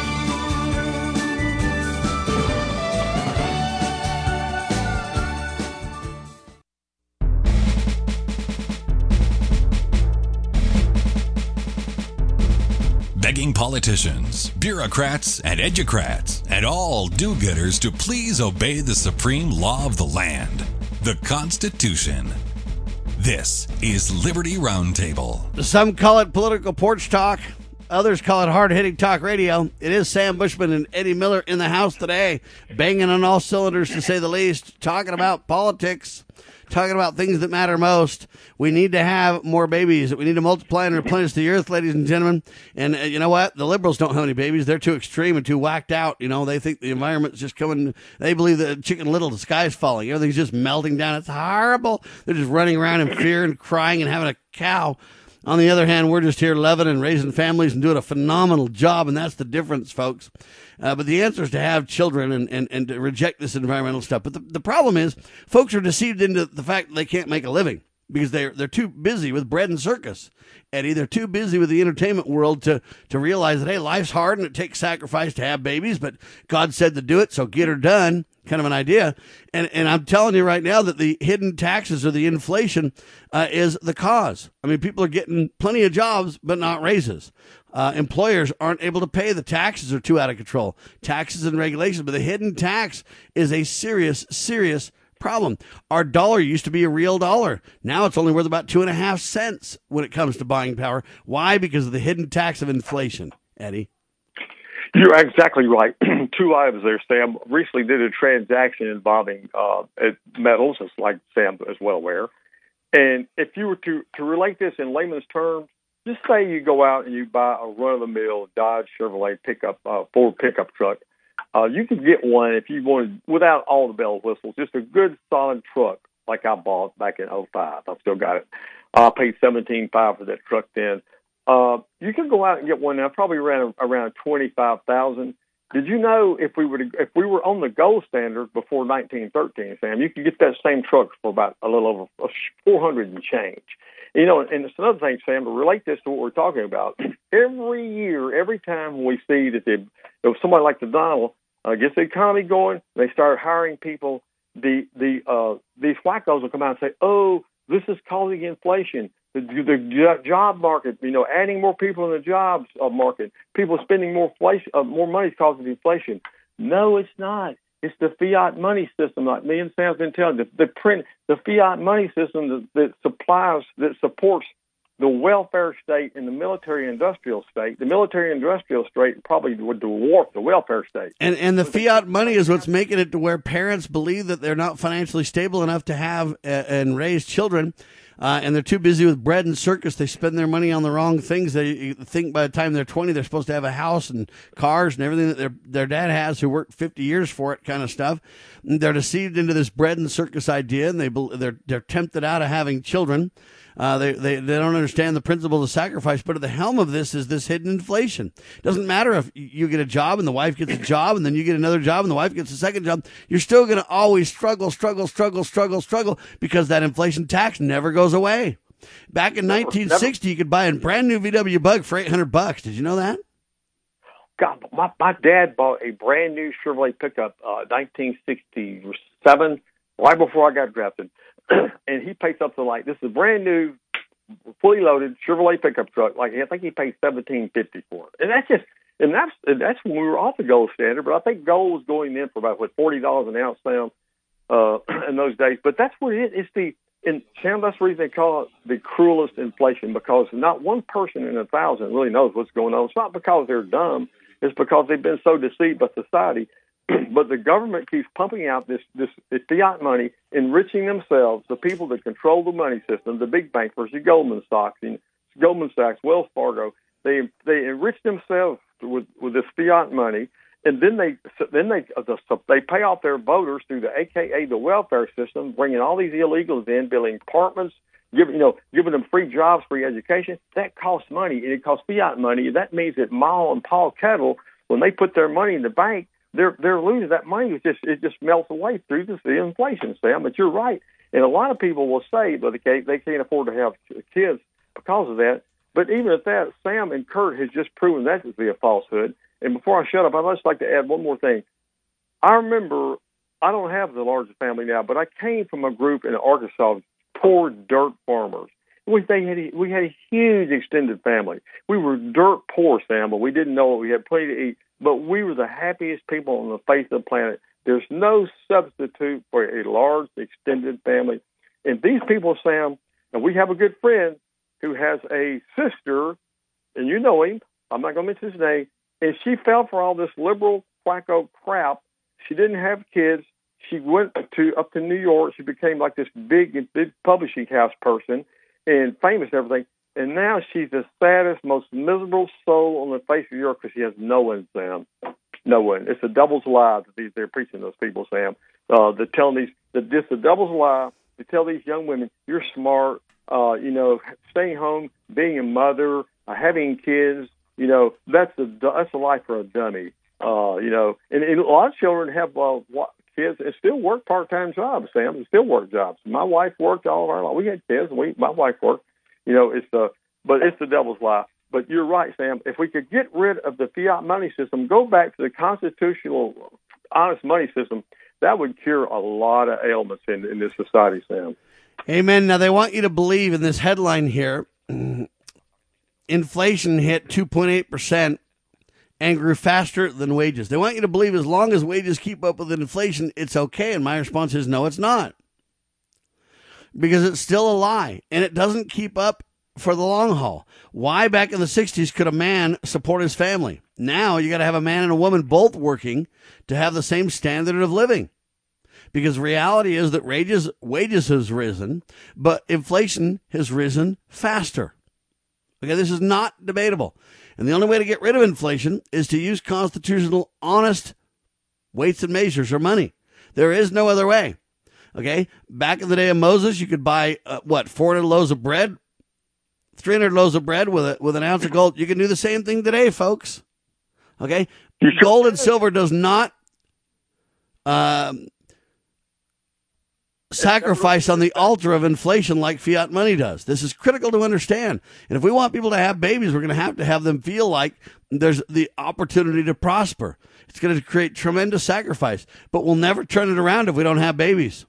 Begging politicians, bureaucrats, and educrats, and all do-gooders to please obey the supreme law of the land, the Constitution. This is Liberty Roundtable.
Some call it political porch talk. Others call it hard-hitting talk radio. It is Sam Bushman and Eddie Miller in the house today, banging on all cylinders, to say the least, talking about politics, talking about things that matter most. We need to have more babies. We need to multiply and replenish the earth, ladies and gentlemen. And you know what? The liberals don't have any babies. They're too extreme and too whacked out. They think the environment's just coming. They believe that Chicken Little, the sky's falling. Everything's just melting down. It's horrible. They're just running around in fear and crying and having a cow. On the other hand, we're just here loving and raising families and doing a phenomenal job, and that's the difference, folks. But the answer is to have children and to reject this environmental stuff. But the problem is, folks are deceived into the fact that they can't make a living because they're too busy with bread and circus. Eddie, they're too busy with the entertainment world to realize that, hey, life's hard and it takes sacrifice to have babies, but God said to do it, so get her done, kind of an idea. And I'm telling you right now that the hidden taxes or the inflation is the cause. I mean, people are getting plenty of jobs, but not raises. Employers aren't able to pay. The taxes are too out of control. Taxes and regulations, but the hidden tax is a serious, serious problem. Our dollar used to be a real dollar. Now it's only worth about 2.5 cents when it comes to buying power. Why? Because of the hidden tax of inflation. Eddie?
You're exactly right. Two items there, Sam. Recently did a transaction involving metals, as like Sam is well aware. And if you were to relate this in layman's terms, just say you go out and you buy a run-of-the-mill Dodge Chevrolet Ford pickup truck. You could get one if you wanted, without all the bells and whistles, just a good solid truck like I bought back in 2005. I've still got it. I paid $17,500 for that truck then. You could go out and get one now, probably around $25,000. Did you know if we were on the gold standard before 1913, Sam, you could get that same truck for about a little over $400 and change. And it's another thing, Sam, to relate this to what we're talking about. Every year, every time we see that if somebody like the Donald gets the economy going, they start hiring people, these wackos will come out and say, oh, this is causing inflation. The job market, adding more people in the jobs market, people spending more money is causing inflation. No, it's not. It's the fiat money system, like me and Sam's been telling you. The fiat money system that supports the welfare state and the military-industrial state. The military-industrial state probably would dwarf the welfare state.
And the fiat money is what's making it to where parents believe that they're not financially stable enough to have and raise children. And they're too busy with bread and circus. They spend their money on the wrong things. They think by the time they're 20, they're supposed to have a house and cars and everything that their dad has, who worked 50 years for it, kind of stuff. And they're deceived into this bread and circus idea, and they're tempted out of having children. They don't understand the principle of sacrifice, but at the helm of this is this hidden inflation. It doesn't matter if you get a job and the wife gets a job and then you get another job and the wife gets a second job. You're still going to always struggle because that inflation tax never goes away. Back in 1960, you could buy a brand new VW Bug for $800. Did you know that?
God, my dad bought a brand new Chevrolet pickup, 1967, right before I got drafted. And he paid something like, this is a brand new, fully loaded Chevrolet pickup truck. Like, I think he paid $1,750 for it. And that's when we were off the gold standard. But I think gold was going in for about, $40 an ounce now in those days. But that's what it is. And Sam, that's the reason they call it the cruelest inflation, because not one person in 1,000 really knows what's going on. It's not because they're dumb. It's because they've been so deceived by society. But the government keeps pumping out this fiat money, enriching themselves, the people that control the money system, the big bankers, the Goldman Sachs, Wells Fargo. They enrich themselves with this fiat money, and then they pay off their voters through the AKA the welfare system, bringing all these illegals in, building apartments, giving them free jobs, free education. That costs money, and it costs fiat money. That means that Ma and Pa Kettle, when they put their money in the bank, they're losing that money. It just melts away through the inflation, Sam. But you're right, and a lot of people will say that they can't afford to have kids because of that. But even at that, Sam and Kurt has just proven that to be a falsehood. And before I shut up, I'd just like to add one more thing. I remember, I don't have the largest family now, but I came from a group in Arkansas, poor dirt farmers. We had a huge extended family. We were dirt poor, Sam, but we didn't know it. We had plenty to eat, but we were the happiest people on the face of the planet. There's no substitute for a large extended family. And these people, Sam, and we have a good friend who has a sister, and you know him, I'm not going to mention his name, and she fell for all this liberal quacko crap. She didn't have kids. She went up to New York. She became like this big publishing house person and famous and everything. And now she's the saddest, most miserable soul on the face of the earth because she has no one, Sam. No one. It's a devil's lie that they're preaching, those people, Sam. They're telling it's a devil's lie to tell these young women, you're smart, staying home, being a mother, having kids, that's a life for a dummy. And a lot of children have kids and still work part-time jobs, Sam, and still work jobs. My wife worked all of our life. We had kids, and my wife worked. But it's the devil's lie. But you're right, Sam. If we could get rid of the fiat money system, go back to the constitutional, honest money system, that would cure a lot of ailments in this society, Sam.
Amen. Now, they want you to believe in this headline here, inflation hit 2.8% and grew faster than wages. They want you to believe as long as wages keep up with inflation, it's okay. And my response is no, it's not. Because it's still a lie, and it doesn't keep up for the long haul. Why back in the 60s could a man support his family? Now you got to have a man and a woman both working to have the same standard of living. Because reality is that wages has risen, but inflation has risen faster. Okay, this is not debatable. And the only way to get rid of inflation is to use constitutional, honest weights and measures or money. There is no other way. Okay, back in the day of Moses, you could buy, 400 loaves of bread, 300 loaves of bread with an ounce of gold. You can do the same thing today, folks. Okay, gold and silver does not sacrifice on the altar of inflation like fiat money does. This is critical to understand. And if we want people to have babies, we're going to have them feel like there's the opportunity to prosper. It's going to create tremendous sacrifice, but we'll never turn it around if we don't have babies.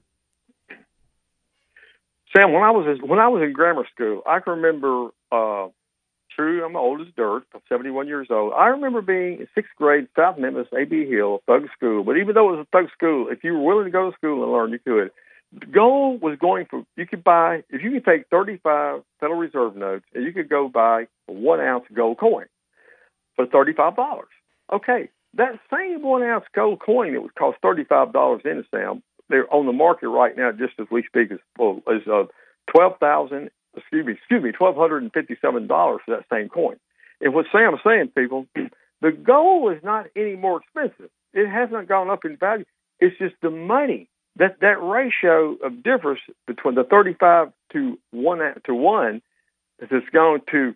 Sam, when I was in grammar school, I can remember, I'm old as dirt, I'm 71 years old. I remember being in 6th grade, South Memphis, A.B. Hill, thug school. But even though it was a thug school, if you were willing to go to school and learn, you could. Gold was going for, you could buy, if you could take 35 Federal Reserve notes, and you could go buy a 1 ounce gold coin for $35. Okay, that same 1 ounce gold coin that would cost $35 in Sam, they're on the market right now, just as we speak, is $1,257 for that same coin. And what Sam's saying, people, the gold is not any more expensive. It hasn't gone up in value. It's just the money. That ratio of difference between the 35 to 1 has gone to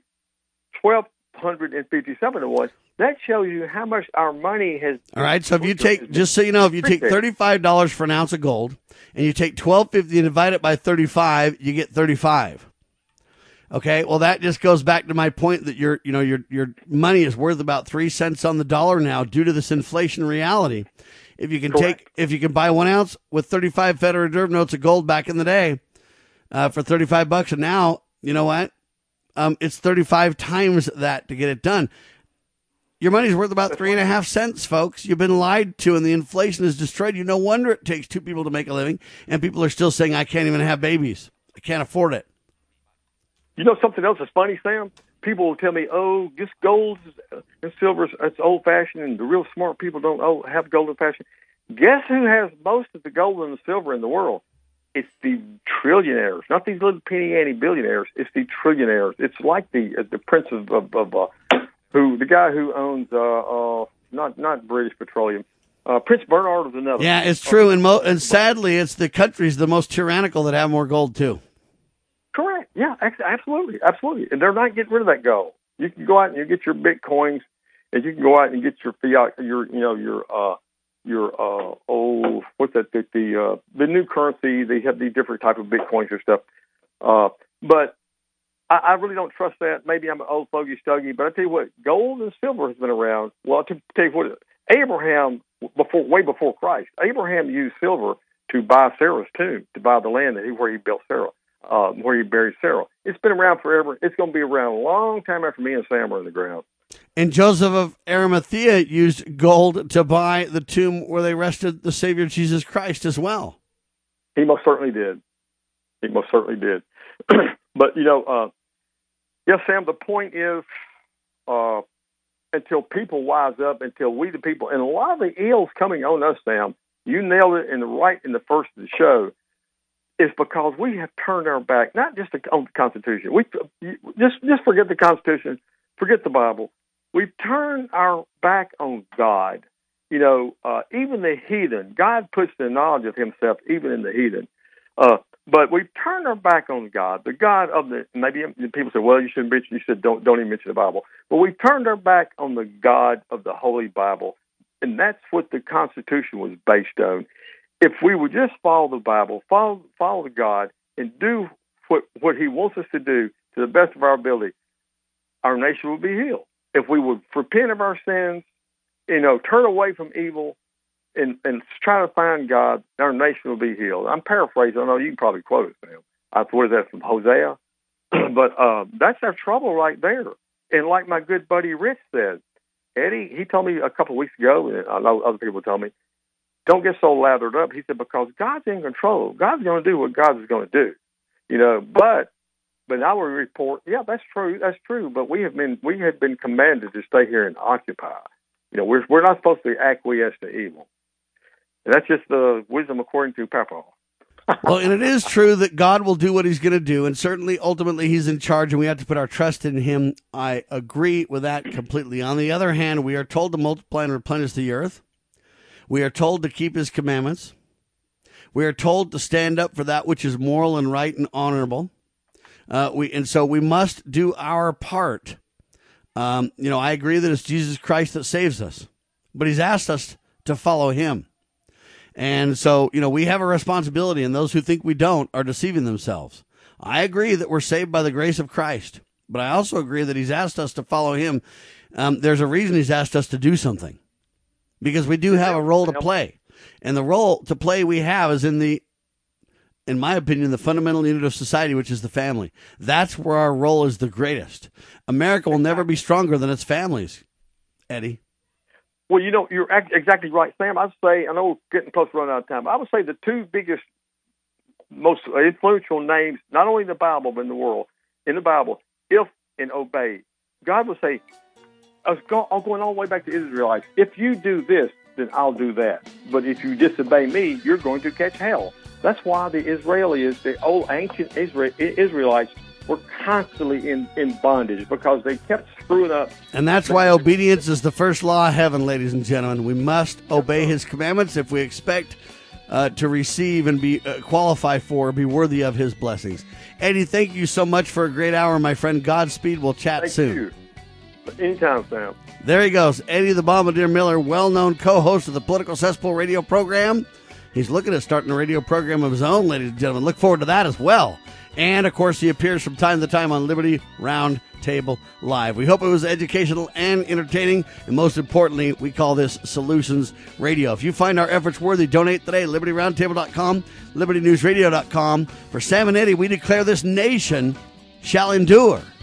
1,257 to 1. That shows you how much our money has. All
right. So if you take, just so you know, if you take $35 for an ounce of gold and you take $12.50 and divide it by 35, you get 35. Okay, well, that just goes back to my point that your money is worth about 3 cents on the dollar now due to this inflation reality. If you can buy 1 ounce with 35 Federal Reserve notes of gold back in the day for $35, and now, you know what? It's 35 times that to get it done. Your money's worth about 3.5 cents, folks. You've been lied to, and the inflation has destroyed you. No wonder it takes 2 people to make a living, and people are still saying, I can't even have babies. I can't afford it.
You know something else that's funny, Sam? People will tell me, oh, just gold and silver, it's old-fashioned, and the real smart people don't have gold old-fashioned. Guess who has most of the gold and the silver in the world? It's the trillionaires, not these little penny-ante billionaires. It's the trillionaires. It's like the prince of the guy who owns not British Petroleum. Prince Bernard is another.
Yeah, it's true, and sadly, it's the countries the most tyrannical that have more gold too.
Correct. Yeah, absolutely. And they're not getting rid of that gold. You can go out and you get your Bitcoins, and you can go out and get your fiat, the new currency. They have these different type of Bitcoins or stuff. But I really don't trust that. Maybe I'm an old fogey stuggy, but I tell you what, gold and silver has been around. Well, to tell you what, Abraham, way before Christ, Abraham used silver to buy Sarah's tomb, to buy the land where he built Sarah. Where he buried Sarah. It's been around forever. It's going to be around a long time after me and Sam are in the ground.
And Joseph of Arimathea used gold to buy the tomb where they rested the Savior Jesus Christ as well.
He most certainly did. But, yes, Sam, the point is until people wise up, until we the people, and a lot of the ills coming on us, Sam, you nailed it in the first of the show, is because we have turned our back, not just on the Constitution. We just forget the Constitution, forget the Bible. We've turned our back on God. Even the heathen, God puts the knowledge of himself even in the heathen. But we've turned our back on God, the God of maybe people say, well, you shouldn't mention, you said don't even mention the Bible. But we've turned our back on the God of the Holy Bible, and that's what the Constitution was based on. If we would just follow the Bible, follow God, and do what he wants us to do to the best of our ability, our nation will be healed. If we would repent of our sins, turn away from evil, and try to find God, our nation will be healed. I'm paraphrasing. I know you can probably quote it, Sam. What is that, from Hosea? But that's our trouble right there. And like my good buddy Rich said, Eddie, he told me a couple of weeks ago, and I know other people tell me, don't get so lathered up. He said, because God's in control. God's going to do what God is going to do. But I will report, yeah, that's true. But we have been commanded to stay here and occupy. We're not supposed to acquiesce to evil. And that's just the wisdom according to Papa.
Well, and it is true that God will do what he's going to do, and certainly, ultimately, he's in charge, and we have to put our trust in him. I agree with that completely. On the other hand, we are told to multiply and replenish the earth. We are told to keep his commandments. We are told to stand up for that which is moral and right and honorable. So we must do our part. I agree that it's Jesus Christ that saves us, but he's asked us to follow him. And so, we have a responsibility, and those who think we don't are deceiving themselves. I agree that we're saved by the grace of Christ, but I also agree that he's asked us to follow him. There's a reason he's asked us to do something. Because we do have a role to play. And the role to play we have is in my opinion, the fundamental unit of society, which is the family. That's where our role is the greatest. America will never be stronger than its families, Eddie.
Well, you're exactly right, Sam. I'd say, I know we're getting close to running out of time, but I would say the two biggest, most influential names, not only in the Bible, but in the Bible, if and obey. God will say, I'm going all the way back to Israelites. If you do this, then I'll do that. But if you disobey me, you're going to catch hell. That's why the Israelis, the old ancient Israelites, were constantly in bondage because they kept screwing up.
And that's why obedience is the first law of heaven, ladies and gentlemen. We must obey his commandments if we expect to receive and be qualify for, be worthy of his blessings. Eddie, thank you so much for a great hour, my friend. Godspeed. We'll chat soon.
Thank you. Anytime, Sam.
There he goes, Eddie the Bombardier Miller, well-known co-host of the Political Cesspool radio program. He's looking at starting a radio program of his own, ladies and gentlemen. Look forward to that as well. And, of course, he appears from time to time on Liberty Roundtable Live. We hope it was educational and entertaining. And most importantly, we call this Solutions Radio. If you find our efforts worthy, donate today. LibertyRoundtable.com, LibertyNewsRadio.com. For Sam and Eddie, we declare this nation shall endure.